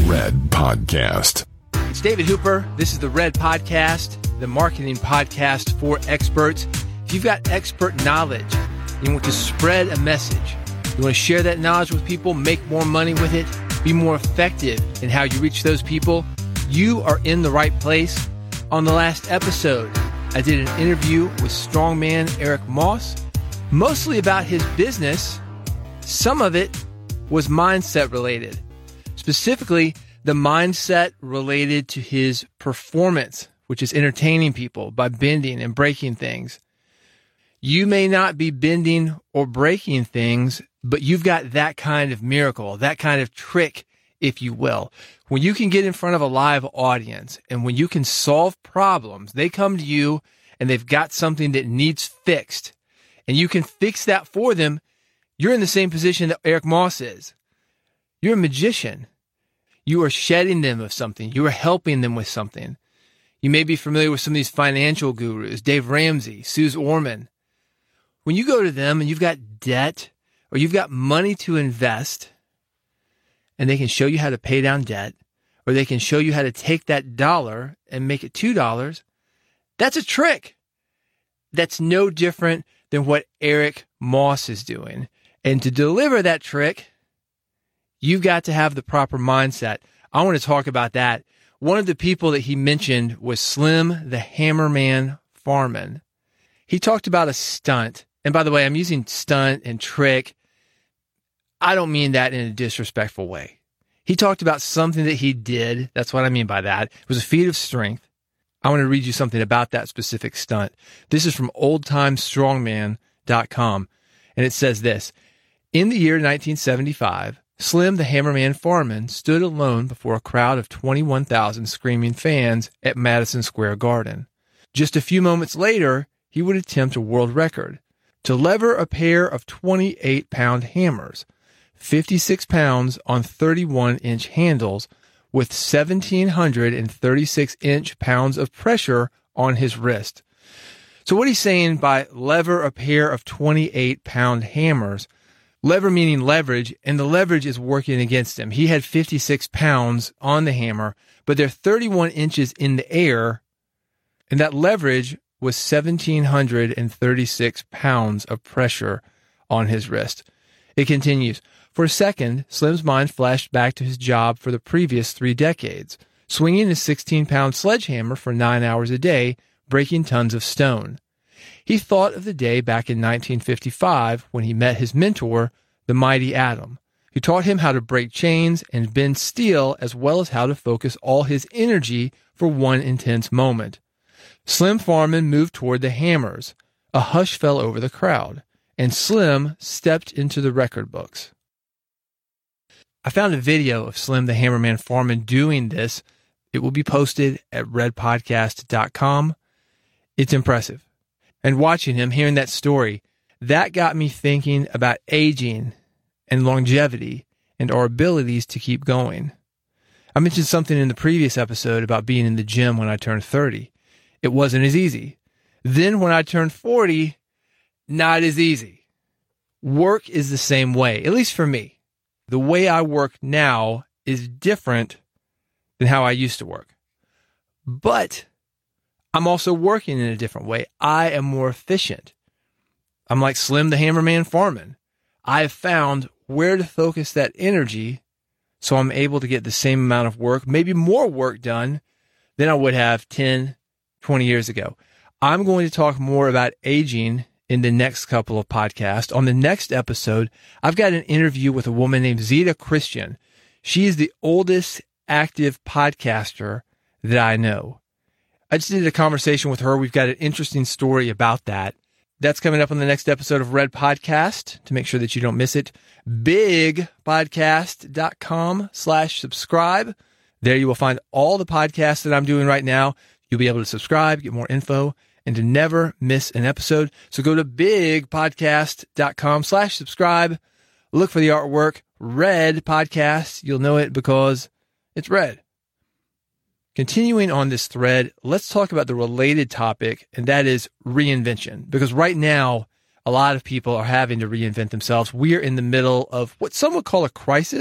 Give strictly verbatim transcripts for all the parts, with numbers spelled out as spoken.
Red Podcast. It's David Hooper. This is the Red Podcast, the marketing podcast for experts. If you've got expert knowledge, you want to spread a message, you want to share that knowledge with people, make more money with it, be more effective in how you reach those people, you are in the right place. On the last episode, I did an interview with strongman Eric Moss, mostly about his business. Some of it was mindset related, specifically the mindset related to his performance, which is entertaining people by bending and breaking things. You may not be bending or breaking things, but you've got that kind of miracle, that kind of trick, if you will. When you can get in front of a live audience and when you can solve problems, they come to you and they've got something that needs fixed and you can fix that for them. You're in the same position that Eric Moss is. You're a magician. You are shedding them of something. You are helping them with something. You may be familiar with some of these financial gurus, Dave Ramsey, Suze Orman. When you go to them and you've got debt or you've got money to invest, and they can show you how to pay down debt, or they can show you how to take that dollar and make it two dollars. That's a trick. That's no different than what Eric Moss is doing. And to deliver that trick, you've got to have the proper mindset. I want to talk about that. One of the people that he mentioned was Slim the Hammerman Farman. He talked about a stunt. And by the way, I'm using stunt and trick. I don't mean that in a disrespectful way. He talked about something that he did. That's what I mean by that. It was a feat of strength. I want to read you something about that specific stunt. This is from old time strongman dot com. And it says this: in the year nineteen seventy-five, Slim the Hammerman Farman stood alone before a crowd of twenty-one thousand screaming fans at Madison Square Garden. Just a few moments later, he would attempt a world record to lever a pair of twenty-eight pound hammers, fifty-six pounds on thirty-one inch handles with one thousand seven hundred thirty-six inch pounds of pressure on his wrist. So what he's saying by lever a pair of twenty-eight pound hammers, lever meaning leverage, and the leverage is working against him. He had fifty-six pounds on the hammer, but they're thirty-one inches in the air, and that leverage was one thousand seven hundred thirty-six pounds of pressure on his wrist. It continues. For a second, Slim's mind flashed back to his job for the previous three decades, swinging a sixteen pound sledgehammer for nine hours a day, breaking tons of stone. He thought of the day back in nineteen fifty-five when he met his mentor, the mighty Adam, who taught him how to break chains and bend steel as well as how to focus all his energy for one intense moment. Slim Farman moved toward the hammers. A hush fell over the crowd, and Slim stepped into the record books. I found a video of Slim the Hammerman Farman doing this. It will be posted at red podcast dot com. It's impressive. And watching him, hearing that story, that got me thinking about aging and longevity and our abilities to keep going. I mentioned something in the previous episode about being in the gym when I turned thirty. It wasn't as easy. Then when I turned forty, not as easy. Work is the same way, at least for me. The way I work now is different than how I used to work. But I'm also working in a different way. I am more efficient. I'm like Slim the Hammerman Farman. I have found where to focus that energy so I'm able to get the same amount of work, maybe more work done than I would have ten, twenty years ago. I'm going to talk more about aging in the next couple of podcasts. On the next episode, I've got an interview with a woman named Zita Christian. She is the oldest active podcaster that I know. I just did a conversation with her. We've got an interesting story about that. That's coming up on the next episode of Red Podcast. To make sure that you don't miss it, big podcast dot com slash subscribe. There you will find all the podcasts that I'm doing right now. You'll be able to subscribe, get more info, and to never miss an episode. So go to big podcast dot com slash subscribe. Look for the artwork, Red Podcast. You'll know it because it's red. Continuing on this thread, let's talk about the related topic, and that is reinvention. Because right now, a lot of people are having to reinvent themselves. We're in the middle of what some would call a crisis,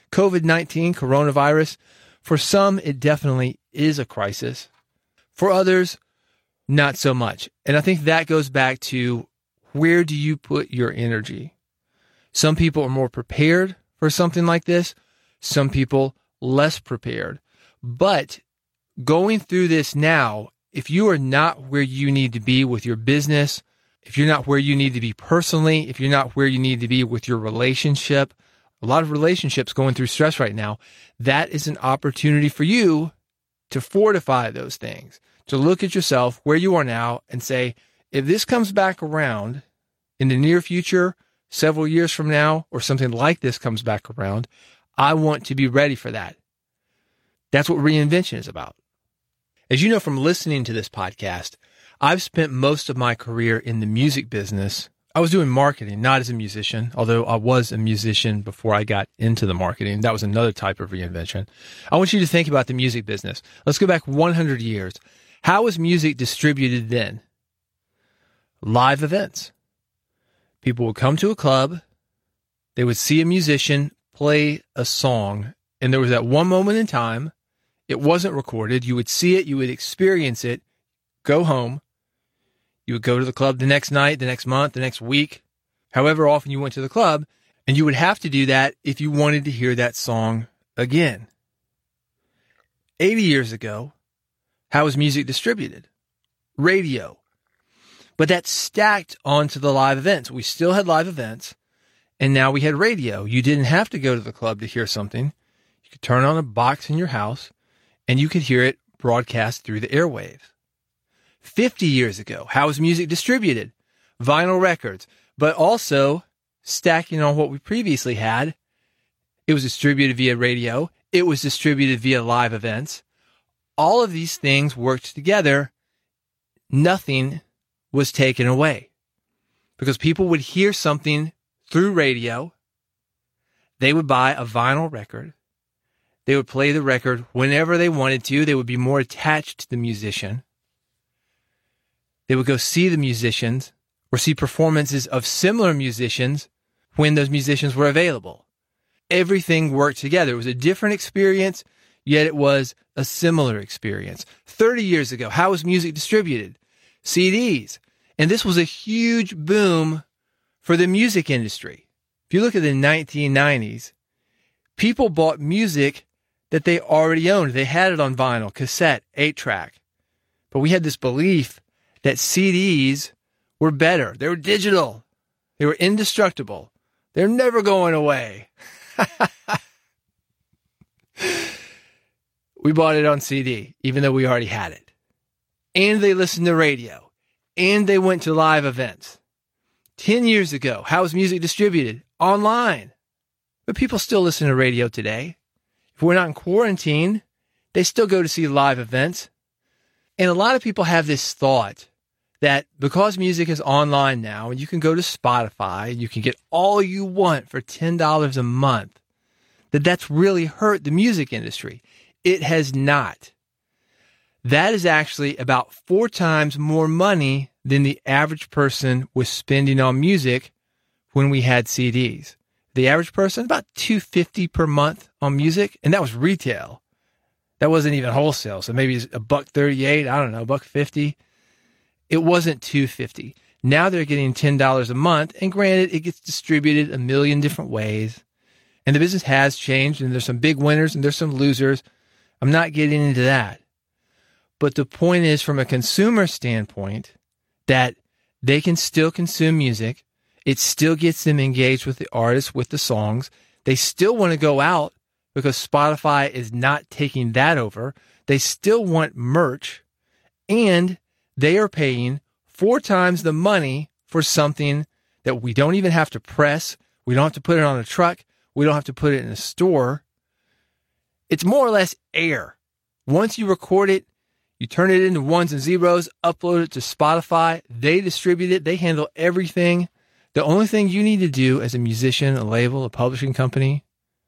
COVID nineteen, coronavirus, for some, it definitely is a crisis. For others, not so much. And I think that goes back to, where do you put your energy? Some people are more prepared for something like this. Some people less prepared. But going through this now, if you are not where you need to be with your business, if you're not where you need to be personally, if you're not where you need to be with your relationship, a lot of relationships going through stress right now, that is an opportunity for you to fortify those things, to look at yourself where you are now and say, if this comes back around in the near future, several years from now, or something like this comes back around, I want to be ready for that. That's what reinvention is about. As you know from listening to this podcast, I've spent most of my career in the music business. I was doing marketing, not as a musician, although I was a musician before I got into the marketing. That was another type of reinvention. I want you to think about the music business. Let's go back one hundred years. How was music distributed then? Live events. People would come to a club, they would see a musician play a song, and there was that one moment in time. It wasn't recorded. You would see it, you would experience it, go home. You would go to the club the next night, the next month, the next week, however often you went to the club, and you would have to do that if you wanted to hear that song again. eighty years ago, how was music distributed? Radio. But that stacked onto the live events. We still had live events, and now we had radio. You didn't have to go to the club to hear something. You could turn on a box in your house, and you could hear it broadcast through the airwaves. fifty years ago, how was music distributed? Vinyl records, but also stacking on what we previously had. It was distributed via radio. It was distributed via live events. All of these things worked together. Nothing was taken away because people would hear something through radio. They would buy a vinyl record. They would play the record whenever they wanted to. They would be more attached to the musician. They would go see the musicians or see performances of similar musicians when those musicians were available. Everything worked together. It was a different experience, yet it was a similar experience. thirty years ago, how was music distributed? C Ds. And this was a huge boom for the music industry. If you look at the nineteen nineties, people bought music that they already owned. They had it on vinyl, cassette, eight-track. But we had this belief that C Ds were better. They were digital. They were indestructible. They're never going away. We bought it on C D, even though we already had it. And they listened to radio. And they went to live events. Ten years ago, how was music distributed? Online. But people still listen to radio today. If we're not in quarantine, they still go to see live events. And a lot of people have this thought that because music is online now, and you can go to Spotify, you can get all you want for ten dollars a month, that that's really hurt the music industry. It has not. That is actually about four times more money than the average person was spending on music when we had C Ds. The average person, about two hundred fifty dollars per month on music, and that was retail. That wasn't even wholesale, so maybe it's a buck thirty-eight, I don't know, a buck fifty. It wasn't two hundred fifty dollars. Now they're getting ten dollars a month, and granted, it gets distributed a million different ways, and the business has changed, and there's some big winners, and there's some losers. I'm not getting into that. But the point is, from a consumer standpoint, that they can still consume music. It still gets them engaged with the artists, with the songs. They still want to go out because Spotify is not taking that over. They still want merch, and they are paying four times the money for something that we don't even have to press. We don't have to put it on a truck. We don't have to put it in a store. It's more or less air. Once you record it, you turn it into ones and zeros, upload it to Spotify. They distribute it. They handle everything. The only thing you need to do as a musician, a label, a publishing company,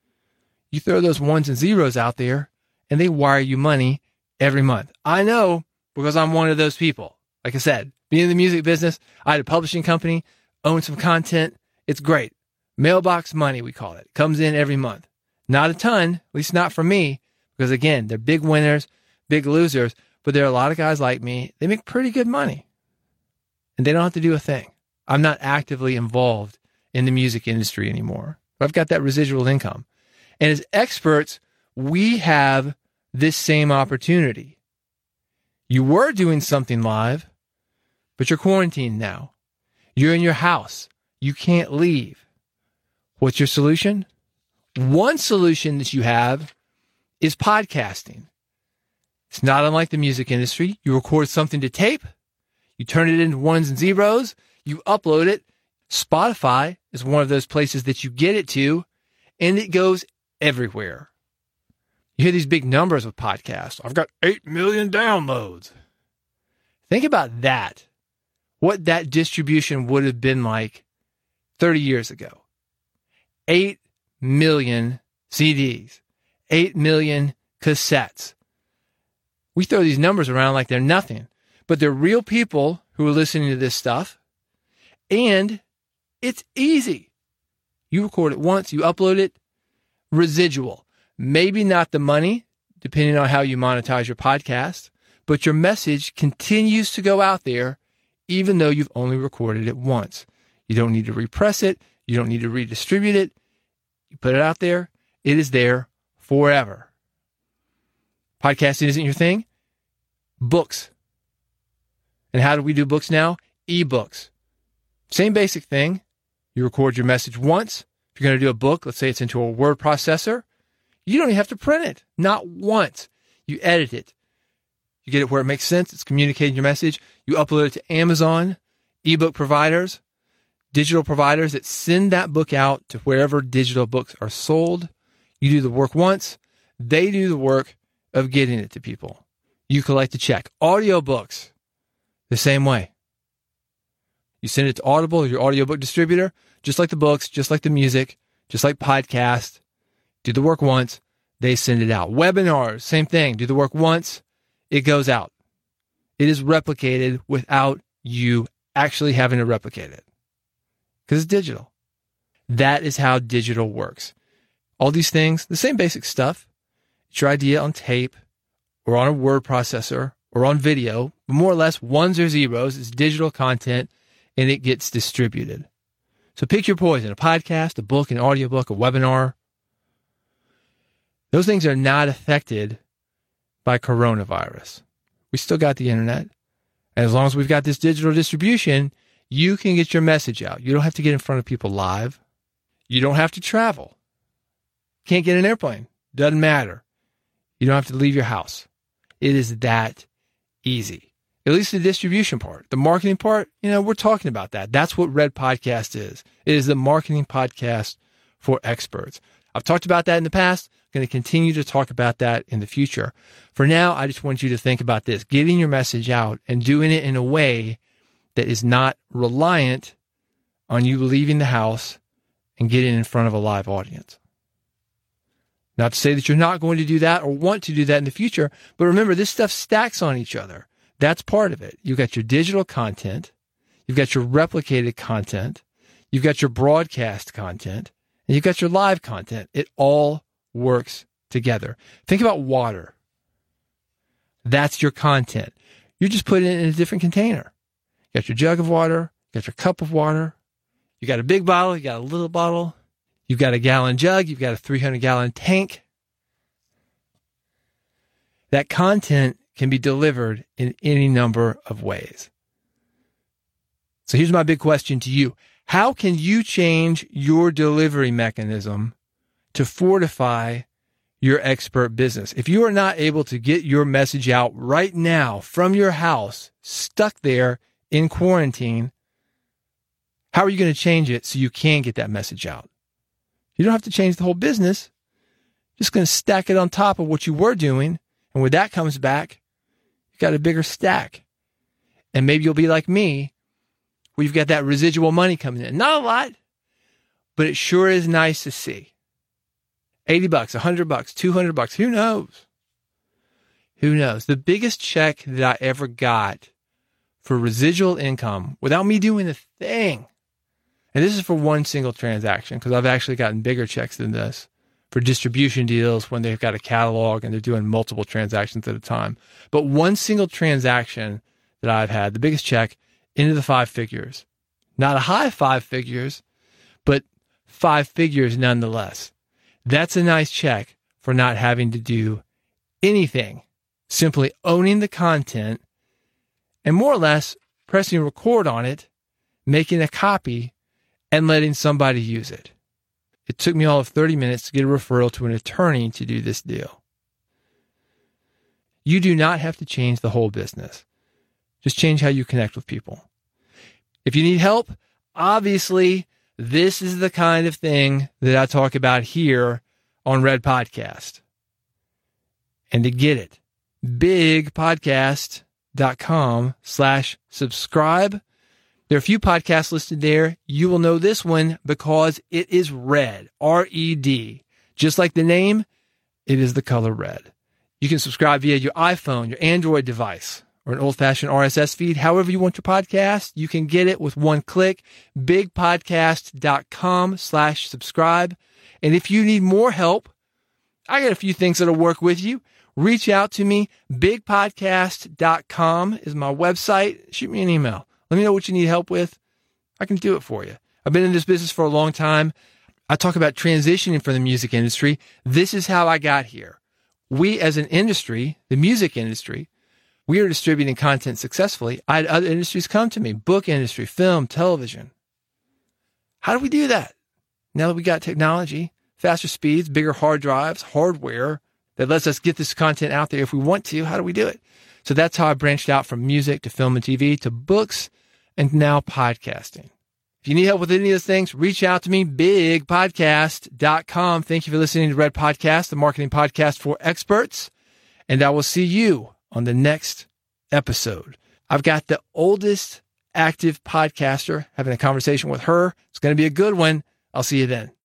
you throw those ones and zeros out there, and they wire you money every month. I know because I'm one of those people. Like I said, being in the music business, I had a publishing company, own some content. It's great. Mailbox money, we call it. Comes in every month. Not a ton, at least not for me, because again, they're big winners, big losers, but there are a lot of guys like me. They make pretty good money and they don't have to do a thing. I'm not actively involved in the music industry anymore. I've got that residual income. And as experts, we have this same opportunity. You were doing something live, but you're quarantined now. You're in your house. You can't leave. What's your solution? One solution that you have is podcasting. It's not unlike the music industry. You record something to tape. You turn it into ones and zeros. You upload it. Spotify is one of those places that you get it to, and it goes everywhere. You hear these big numbers with podcasts. I've got eight million downloads. Think about that. What that distribution would have been like thirty years ago. eight million C Ds. eight million cassettes. We throw these numbers around like they're nothing, but they're real people who are listening to this stuff, and it's easy. You record it once, you upload it, residual. Maybe not the money, depending on how you monetize your podcast, but your message continues to go out there, even though you've only recorded it once. You don't need to repress it. You don't need to redistribute it. You put it out there. It is there forever. Podcasting isn't your thing? Books. And how do we do books now? Ebooks. Same basic thing. You record your message once. If you're going to do a book, let's say it's into a word processor, you don't even have to print it. Not once. You edit it. You get it where it makes sense. It's communicating your message. You upload it to Amazon, ebook providers, digital providers that send that book out to wherever digital books are sold. You do the work once. They do the work of getting it to people. You collect a check. Audiobooks, the same way. You send it to Audible, your audiobook distributor, just like the books, just like the music, just like podcasts. Do the work once, they send it out. Webinars, same thing. Do the work once, it goes out. It is replicated without you actually having to replicate it because it's digital. That is how digital works. All these things, the same basic stuff. It's your idea on tape or on a word processor or on video, but more or less ones or zeros. It's digital content and it gets distributed. So pick your poison, a podcast, a book, an audiobook, a webinar. Those things are not affected by coronavirus. We still got the internet. And as long as we've got this digital distribution, you can get your message out. You don't have to get in front of people live. You don't have to travel. Can't get an airplane. Doesn't matter. You don't have to leave your house. It is that easy. At least the distribution part. The marketing part, you know, we're talking about that. That's what Red Podcast is. It is the marketing podcast for experts. I've talked about that in the past. I'm going to continue to talk about that in the future. For now, I just want you to think about this, getting your message out and doing it in a way that is not reliant on you leaving the house and getting in front of a live audience. Not to say that you're not going to do that or want to do that in the future, but remember, this stuff stacks on each other. That's part of it. You've got your digital content. You've got your replicated content. You've got your broadcast content. And you've got your live content. It all works together. Think about water. That's your content. You just put it in a different container. You got your jug of water. You got your cup of water. You got a big bottle. You got a little bottle. You've got a gallon jug. You've got a three hundred gallon tank. That content can be delivered in any number of ways. So here's my big question to you. How can you change your delivery mechanism to fortify your expert business? If you are not able to get your message out right now from your house, stuck there in quarantine, how are you going to change it so you can get that message out? You don't have to change the whole business. Just going to stack it on top of what you were doing. And when that comes back, you've got a bigger stack. And maybe you'll be like me, where you've got that residual money coming in. Not a lot, but it sure is nice to see. eighty bucks, one hundred bucks, two hundred bucks. Who knows? Who knows? The biggest check that I ever got for residual income without me doing a thing, and this is for one single transaction because I've actually gotten bigger checks than this, for distribution deals when they've got a catalog and they're doing multiple transactions at a time. But one single transaction that I've had, the biggest check, into the five figures. Not a high five figures, but five figures nonetheless. That's a nice check for not having to do anything, simply owning the content and more or less pressing record on it, making a copy, and letting somebody use it. It took me all of thirty minutes to get a referral to an attorney to do this deal. You do not have to change the whole business. Just change how you connect with people. If you need help, obviously, this is the kind of thing that I talk about here on Red Podcast. And to get it, bigpodcast.com slash subscribe. There are a few podcasts listed there. You will know this one because it is red, R E D. Just like the name, it is the color red. You can subscribe via your iPhone, your Android device, or an old-fashioned R S S feed. However you want your podcast, you can get it with one click, bigpodcast.com slash subscribe. And if you need more help, I got a few things that'll work with you. Reach out to me. bigpodcast dot com is my website. Shoot me an email. Let me know what you need help with. I can do it for you. I've been in this business for a long time. I talk about transitioning from the music industry. This is how I got here. We as an industry, the music industry, we are distributing content successfully. I had other industries come to me, book industry, film, television. How do we do that? Now that we got technology, faster speeds, bigger hard drives, hardware that lets us get this content out there if we want to, how do we do it? So that's how I branched out from music to film and T V to books and now podcasting. If you need help with any of those things, reach out to me, big podcast dot com. Thank you for listening to Red Podcast, the marketing podcast for experts. And I will see you on the next episode. I've got the oldest active podcaster, having a conversation with her. It's going to be a good one. I'll see you then.